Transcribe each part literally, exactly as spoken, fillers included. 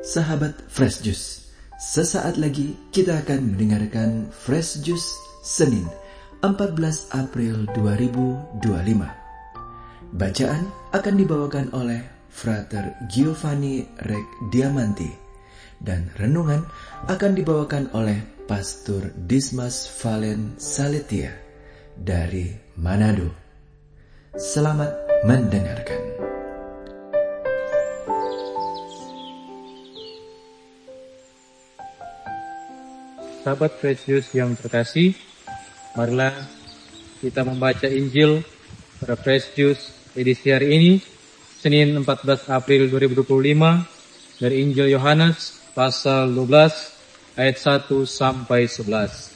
Sahabat Fresh Juice, sesaat lagi kita akan mendengarkan Fresh Juice Senin empat belas April dua ribu dua puluh lima. Bacaan akan dibawakan oleh Frater Giovanni Rek Diamanti dan renungan akan dibawakan oleh Pastor Dismas Valen Saletia dari Manado. Selamat mendengarkan. Sahabat Fresh Juice yang terkasih, marilah kita membaca Injil pada Fresh Juice edisi hari ini, Senin empat belas April dua ribu dua puluh lima, dari Injil Yohanes pasal dua belas ayat satu sampai sebelas.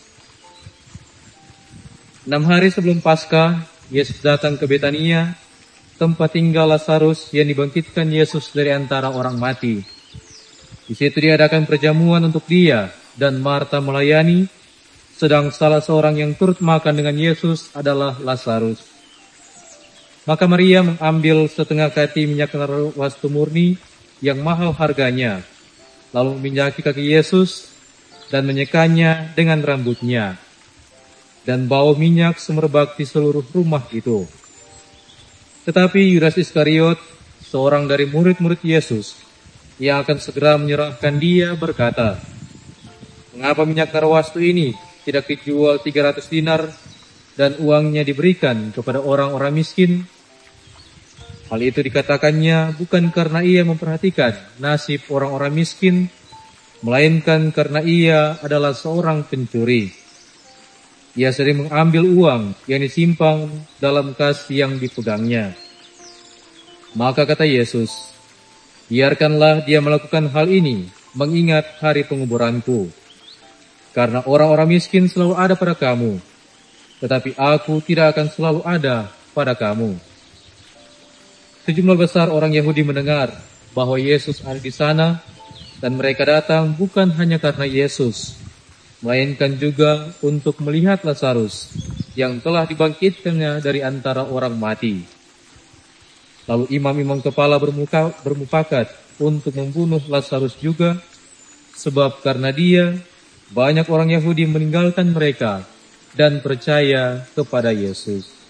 Enam hari sebelum Paskah, Yesus datang ke Betania, tempat tinggal Lazarus yang dibangkitkan Yesus dari antara orang mati. Di situ diadakan perjamuan untuk dia, dan Marta melayani, sedang salah seorang yang turut makan dengan Yesus adalah Lazarus. Maka Maria mengambil setengah kati minyak narwastu murni yang mahal harganya, lalu meminyaki kaki Yesus dan menyekanya dengan rambutnya, dan bau minyak semerbak di seluruh rumah itu. Tetapi Yudas Iskariot, seorang dari murid-murid Yesus, yang akan segera menyerahkan dia, berkata, "Mengapa minyak narwastu ini tidak dijual tiga ratus dinar dan uangnya diberikan kepada orang-orang miskin?" Hal itu dikatakannya bukan karena ia memperhatikan nasib orang-orang miskin, melainkan karena ia adalah seorang pencuri. Ia sering mengambil uang yang disimpan dalam kas yang dipegangnya. Maka kata Yesus, "Biarkanlah dia melakukan hal ini, mengingat hari penguburanku. Karena orang-orang miskin selalu ada pada kamu, tetapi aku tidak akan selalu ada pada kamu." Sejumlah besar orang Yahudi mendengar bahwa Yesus ada di sana, dan mereka datang bukan hanya karena Yesus, melainkan juga untuk melihat Lazarus yang telah dibangkitkannya dari antara orang mati. Lalu imam-imam kepala bermuka, bermufakat untuk membunuh Lazarus juga, sebab karena dia, banyak orang Yahudi meninggalkan mereka dan percaya kepada Yesus.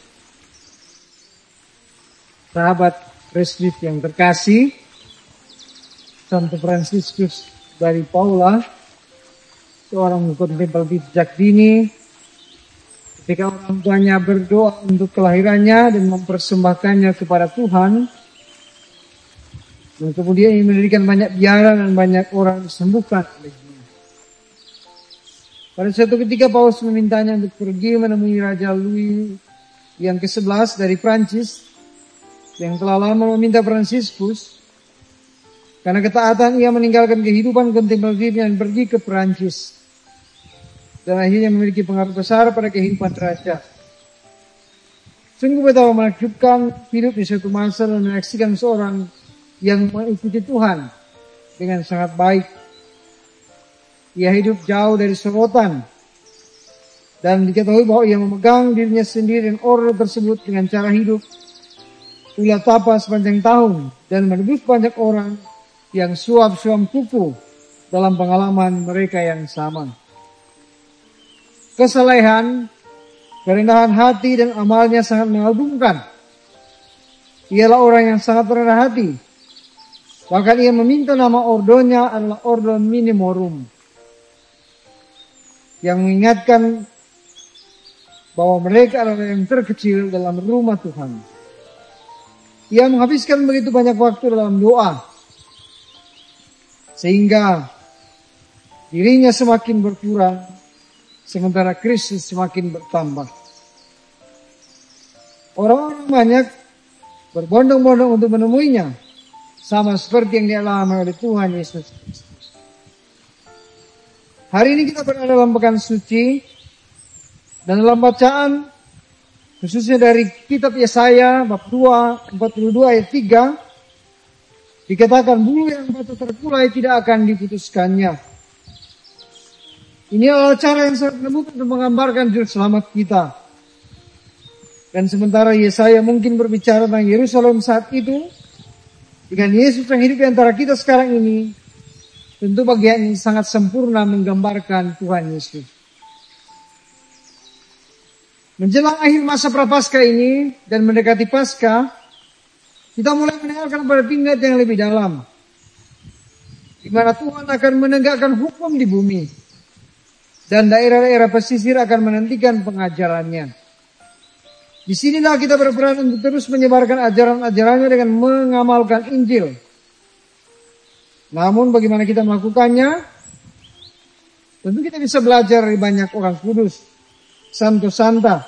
Sahabat Fresh Juice yang terkasih, Santo Fransiskus dari Paula, seorang kontemplatif sejak dini, ketika orang tuanya berdoa untuk kelahirannya dan mempersembahkannya kepada Tuhan, dan kemudian ia mendirikan banyak biara dan banyak orang disembuhkan olehnya. Pada suatu ketika Paulus memintanya untuk pergi menemui Raja Louis yang kesebelas dari Prancis, yang telah lama meminta Fransiskus. Karena ketaatan ia meninggalkan kehidupan kontemplatifnya dan pergi ke Prancis, dan akhirnya memiliki pengaruh besar pada kehidupan raja. Sungguh betapa menakjubkan hidup di suatu masa dan menyaksikan seorang yang mengikuti Tuhan dengan sangat baik. Ia hidup jauh dari sorotan, dan diketahui bahwa ia memegang dirinya sendiri dan order tersebut dengan cara hidup ulah tapa sepanjang tahun, dan menebus banyak orang yang suap-suam kuku dalam pengalaman mereka yang sama. Kesalehan, kerendahan hati dan amalnya sangat mengagumkan. Ialah orang yang sangat rendah hati. Bahkan ia meminta nama ordonya adalah Ordo Minimorum, yang mengingatkan bahwa mereka adalah yang terkecil dalam rumah Tuhan. Ia menghabiskan begitu banyak waktu dalam doa, sehingga dirinya semakin berkurang, sementara Kristus semakin bertambah. Orang-orang banyak berbondong-bondong untuk menemuinya, sama seperti yang dialami oleh Tuhan Yesus Kristus. Hari ini kita berada dalam pekan suci, dan dalam bacaan khususnya dari kitab Yesaya bab dua, empat puluh dua ayat tiga, dikatakan bulu yang batu terkulai tidak akan diputuskannya. Ini adalah cara yang sangat lembut untuk menggambarkan juru selamat kita. Dan sementara Yesaya mungkin berbicara tentang Yerusalem saat itu, dengan Yesus yang hidup di antara kita sekarang ini, Tentu bagian ini sangat sempurna menggambarkan Tuhan Yesus. Menjelang akhir masa Prapaskah ini dan mendekati Paskah, kita mulai mendengarkan pada tingkat yang lebih dalam, di mana Tuhan akan menegakkan hukum di bumi, dan daerah-daerah pesisir akan menantikan pengajarannya. Disinilah kita berperan untuk terus menyebarkan ajaran-ajarannya dengan mengamalkan Injil. Namun bagaimana kita melakukannya? Tentu kita bisa belajar dari banyak orang kudus, santo-santa.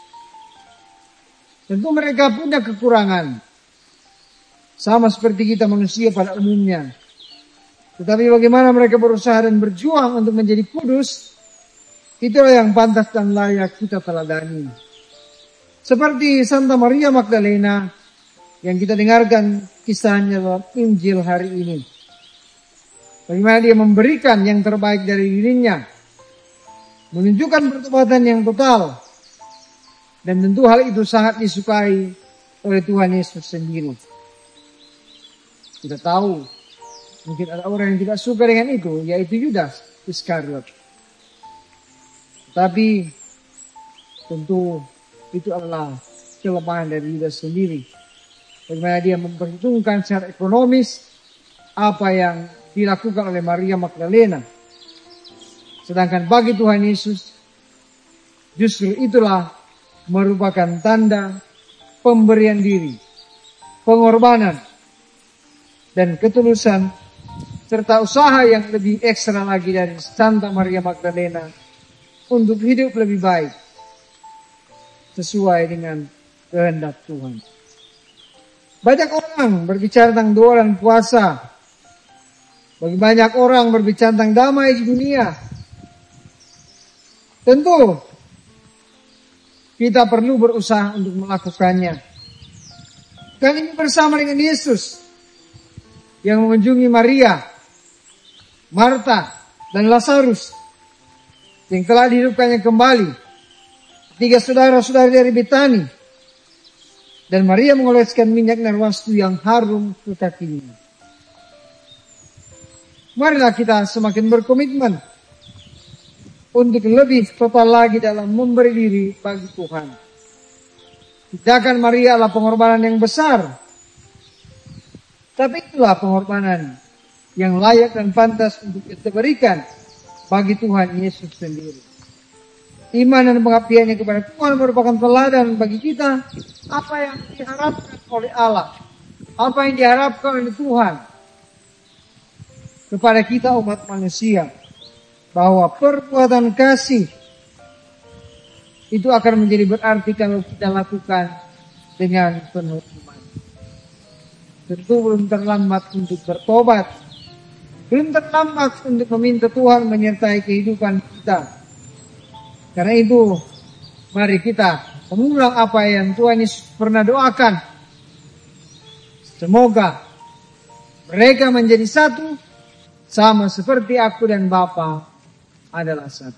Tentu mereka punya kekurangan, sama seperti kita manusia pada umumnya. Tetapi bagaimana mereka berusaha dan berjuang untuk menjadi kudus, itulah yang pantas dan layak kita teladani. Seperti Santa Maria Magdalena yang kita dengarkan kisahnya dalam Injil hari ini. Bagaimana dia memberikan yang terbaik dari dirinya, menunjukkan pertobatan yang total, dan tentu hal itu sangat disukai oleh Tuhan Yesus sendiri. Kita tahu, mungkin ada orang yang tidak suka dengan itu, yaitu Yudas Iskariot. Tapi tentu itu adalah kelemahan dari Yudas sendiri. Bagaimana dia memperhitungkan secara ekonomis apa yang dilakukan oleh Maria Magdalena. Sedangkan bagi Tuhan Yesus, justru itulah merupakan tanda pemberian diri, pengorbanan, dan ketulusan, serta usaha yang lebih ekstra lagi dari Santa Maria Magdalena untuk hidup lebih baik sesuai dengan kehendak Tuhan. Banyak orang berbicara tentang doa dan puasa. Bagi banyak orang berbicara tentang damai di dunia. Tentu kita perlu berusaha untuk melakukannya. Dan ini bersama dengan Yesus yang mengunjungi Maria, Marta, dan Lazarus yang telah dihidupkannya kembali. Tiga saudara-saudari dari Betani. Dan Maria mengoleskan minyak narwastu yang harum ke kakinya. Marilah kita semakin berkomitmen untuk lebih total lagi dalam memberi diri bagi Tuhan. Tindakan Maria adalah pengorbanan yang besar. Tapi itulah pengorbanan yang layak dan pantas untuk kita berikan bagi Tuhan Yesus sendiri. Iman dan pengabdiannya kepada Tuhan merupakan teladan bagi kita apa yang diharapkan oleh Allah, apa yang diharapkan oleh Tuhan kepada kita umat manusia, bahwa perbuatan kasih itu akan menjadi berarti kalau kita lakukan dengan penuh iman. Tentu belum terlambat untuk bertobat, belum terlambat untuk meminta Tuhan menyertai kehidupan kita. Karena itu, mari kita mengulang apa yang Tuhan Yesus pernah doakan. Semoga mereka menjadi satu, sama seperti aku dan Bapa adalah satu.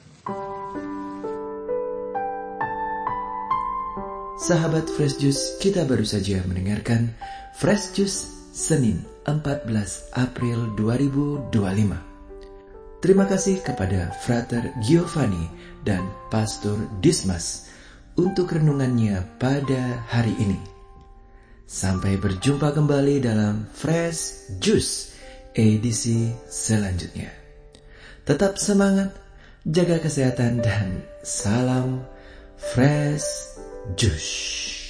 Sahabat Fresh Juice, kita baru saja mendengarkan Fresh Juice Senin empat belas April dua ribu dua puluh lima. Terima kasih kepada Frater Giovanni dan Pastor Dismas untuk renungannya pada hari ini. Sampai berjumpa kembali dalam Fresh Juice edisi selanjutnya. Tetap semangat, jaga kesehatan, dan salam Fresh Juice.